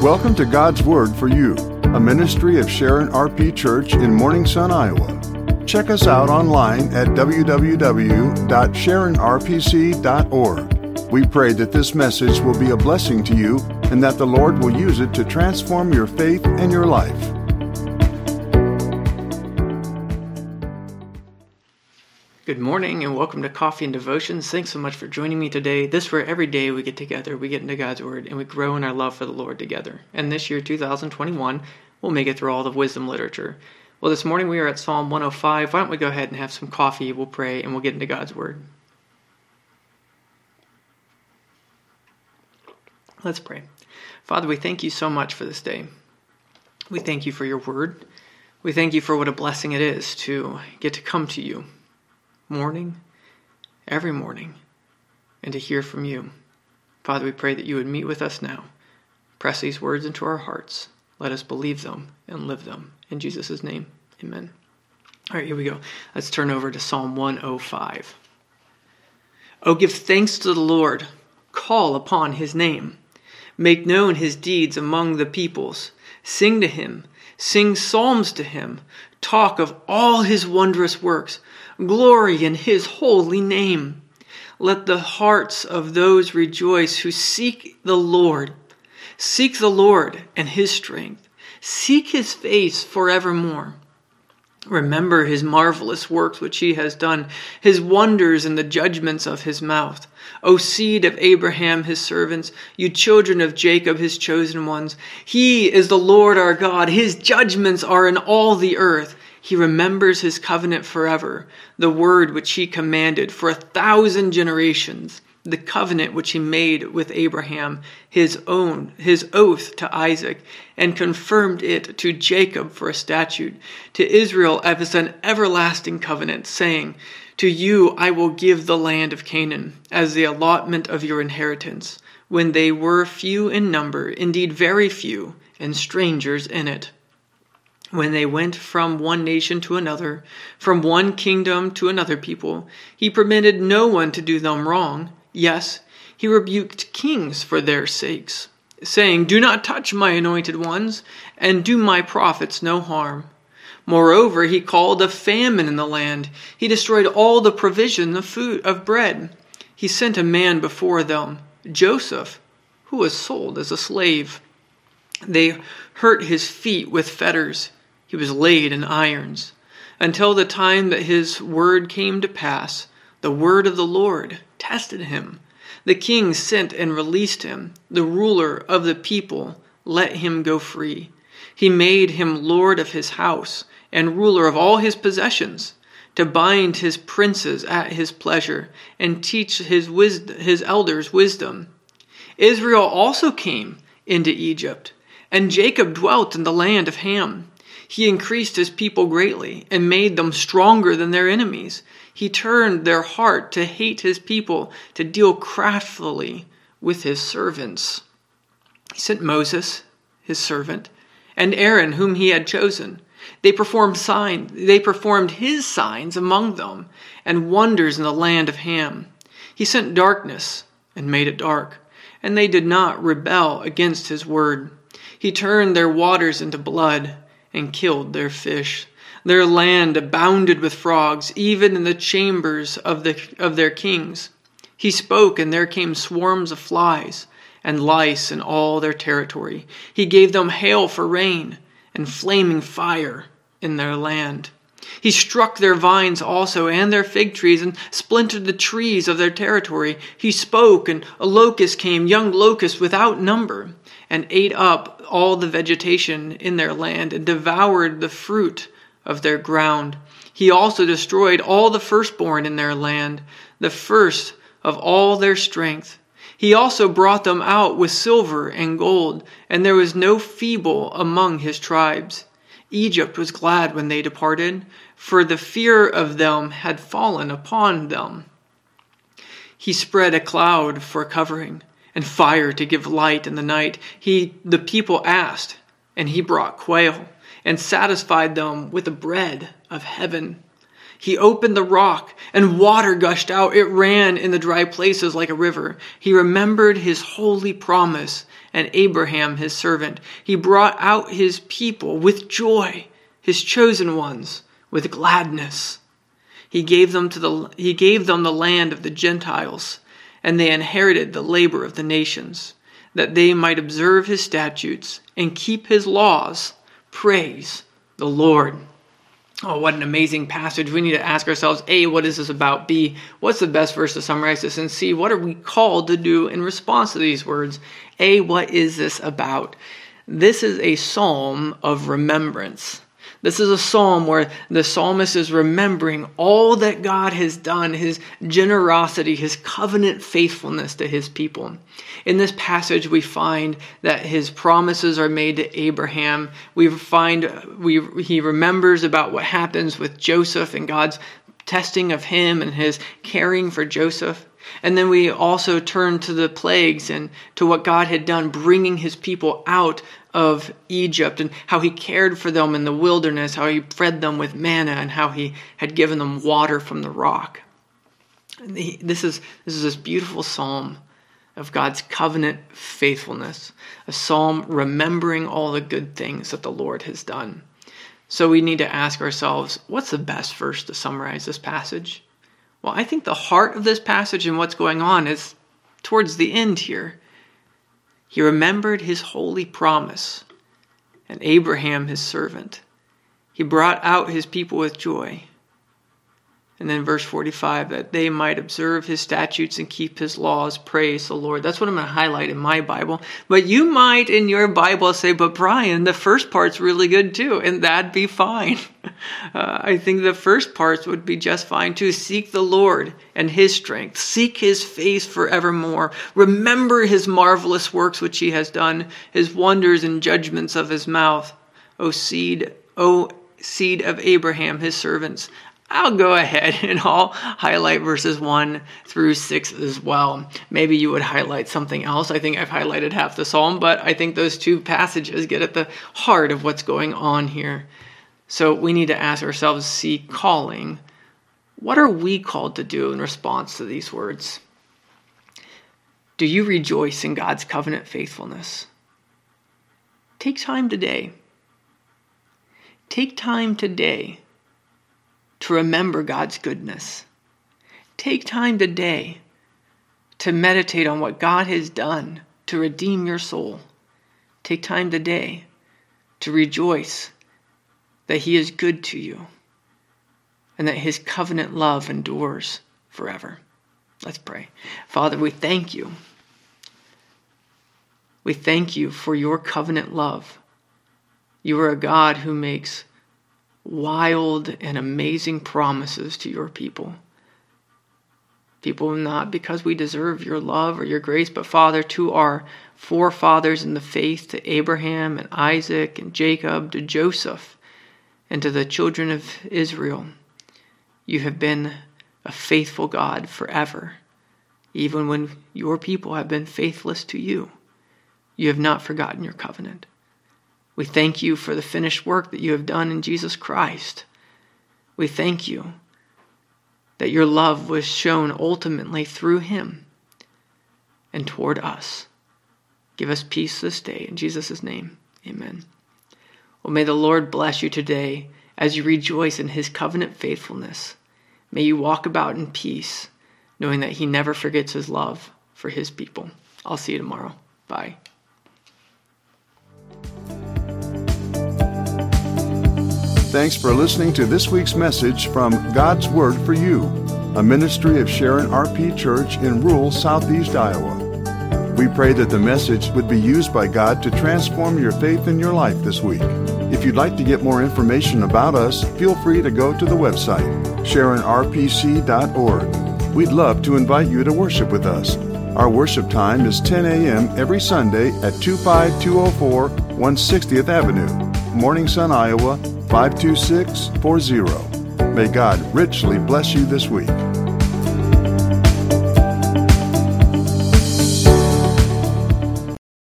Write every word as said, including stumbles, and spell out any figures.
Welcome to God's Word for You, a ministry of Sharon R P Church in Morning Sun, Iowa. Check us out online at w w w dot sharon r p c dot org. We pray that this message will be a blessing to you and that the Lord will use it to transform your faith and your life. Good morning and welcome to Coffee and Devotions. Thanks so much for joining me today. This is where every day we get together, we get into God's Word, and we grow in our love for the Lord together. And this year, two thousand twenty-one, we'll make it through all the wisdom literature. Well, this morning we are at Psalm one oh five. Why don't we go ahead and have some coffee, we'll pray, and we'll get into God's Word. Let's pray. Father, we thank you so much for this day. We thank you for your Word. We thank you for what a blessing it is to get to come to you morning, every morning, and to hear from you. Father, we pray that you would meet with us now. Press these words into our hearts. Let us believe them and live them. In Jesus' name, amen. All right, here we go. Let's turn over to Psalm one oh five. Oh, give thanks to the Lord. Call upon his name. Make known his deeds among the peoples. Sing to him. Sing psalms to him. Talk of all his wondrous works. Glory in his holy name. Let the hearts of those rejoice who seek the Lord. Seek the Lord and his strength. Seek his face forevermore. Remember his marvelous works which he has done, his wonders and the judgments of his mouth. O seed of Abraham his servants, you children of Jacob his chosen ones. He is the Lord our God. His judgments are in all the earth. He remembers his covenant forever, the word which he commanded for a thousand generations, the covenant which he made with Abraham, his own, his oath to Isaac, and confirmed it to Jacob for a statute, to Israel as an everlasting covenant, saying, to you I will give the land of Canaan as the allotment of your inheritance, when they were few in number, indeed very few, and strangers in it. When they went from one nation to another, from one kingdom to another people, he permitted no one to do them wrong. Yes, he rebuked kings for their sakes, saying, do not touch my anointed ones, and do my prophets no harm. Moreover, he called a famine in the land. He destroyed all the provision of food of bread. He sent a man before them, Joseph, who was sold as a slave. They hurt his feet with fetters. He was laid in irons, until the time that his word came to pass. The word of the Lord tested him. The king sent and released him. The ruler of the people let him go free. He made him lord of his house and ruler of all his possessions, to bind his princes at his pleasure and teach his wisdom, his elders wisdom. Israel also came into Egypt, and Jacob dwelt in the land of Ham. He increased his people greatly and made them stronger than their enemies. He turned their heart to hate his people, to deal craftily with his servants. He sent Moses, his servant, and Aaron, whom he had chosen. They performed sign, they performed his signs among them, and wonders in the land of Ham. He sent darkness and made it dark, and they did not rebel against his word. He turned their waters into blood, and killed their fish. Their land abounded with frogs, even in the chambers of the of their kings. He spoke, and there came swarms of flies, and lice in all their territory. He gave them hail for rain, and flaming fire in their land. He struck their vines also, and their fig trees, and splintered the trees of their territory. He spoke, and a locust came, young locusts without number, and ate up all the vegetation in their land, and devoured the fruit of their ground. He also destroyed all the firstborn in their land, the first of all their strength. He also brought them out with silver and gold, and there was no feeble among his tribes. Egypt was glad when they departed, for the fear of them had fallen upon them. He spread a cloud for covering, and fire to give light in the night. He, the people asked, and he brought quail, and satisfied them with the bread of heaven. He opened the rock, and water gushed out. It ran in the dry places like a river. He remembered his holy promise and Abraham his servant. He brought out his people with joy, his chosen ones with gladness. He gave them to the he gave them the land of the Gentiles, and they inherited the labor of the nations, that they might observe his statutes and keep his laws. Praise the Lord. Oh, what an amazing passage. We need to ask ourselves, A, what is this about? B, what's the best verse to summarize this? And C, what are we called to do in response to these words? A, what is this about? This is a psalm of remembrance. This is a psalm where the psalmist is remembering all that God has done, his generosity, his covenant faithfulness to his people. In this passage, we find that his promises are made to Abraham. We find we he remembers about what happens with Joseph and God's testing of him and his caring for Joseph. And then we also turn to the plagues and to what God had done, bringing his people out of Egypt and how he cared for them in the wilderness, how he fed them with manna, and how he had given them water from the rock. This is, this is this beautiful psalm of God's covenant faithfulness, a psalm remembering all the good things that the Lord has done. So we need to ask ourselves, what's the best verse to summarize this passage? Well, I think the heart of this passage and what's going on is towards the end here. He remembered his holy promise and Abraham his servant. He brought out his people with joy. And then verse forty-five, that they might observe his statutes and keep his laws. Praise the Lord. That's what I'm going to highlight in my Bible. But you might in your Bible say, but Brian, the first part's really good too. And that'd be fine. Uh, I think the first parts would be just fine too. Seek the Lord and his strength. Seek his face forevermore. Remember his marvelous works which he has done, his wonders and judgments of his mouth. O seed, O seed of Abraham, his servants. I'll go ahead and I'll highlight verses one through six as well. Maybe you would highlight something else. I think I've highlighted half the psalm, but I think those two passages get at the heart of what's going on here. So we need to ask ourselves, see calling, what are we called to do in response to these words? Do you rejoice in God's covenant faithfulness? Take time today. Take time today to remember God's goodness. Take time today to meditate on what God has done to redeem your soul. Take time today to rejoice that he is good to you and that his covenant love endures forever. Let's pray. Father, we thank you. We thank you for your covenant love. You are a God who makes wild and amazing promises to your people. People not because we deserve your love or your grace, but Father, to our forefathers in the faith, to Abraham and Isaac and Jacob, to Joseph, and to the children of Israel, you have been a faithful God forever. Even when your people have been faithless to you, you have not forgotten your covenant. We thank you for the finished work that you have done in Jesus Christ. We thank you that your love was shown ultimately through him and toward us. Give us peace this day. In Jesus' name, amen. Well, may the Lord bless you today as you rejoice in his covenant faithfulness. May you walk about in peace, knowing that he never forgets his love for his people. I'll see you tomorrow. Bye. Thanks for listening to this week's message from God's Word for You, a ministry of Sharon R P Church in rural southeast Iowa. We pray that the message would be used by God to transform your faith in your life this week. If you'd like to get more information about us, feel free to go to the website, sharon r p c dot org. We'd love to invite you to worship with us. Our worship time is ten a.m. every Sunday at two five two oh four one hundred sixtieth Avenue, Morning Sun, Iowa, five two six four zero. May God richly bless you this week.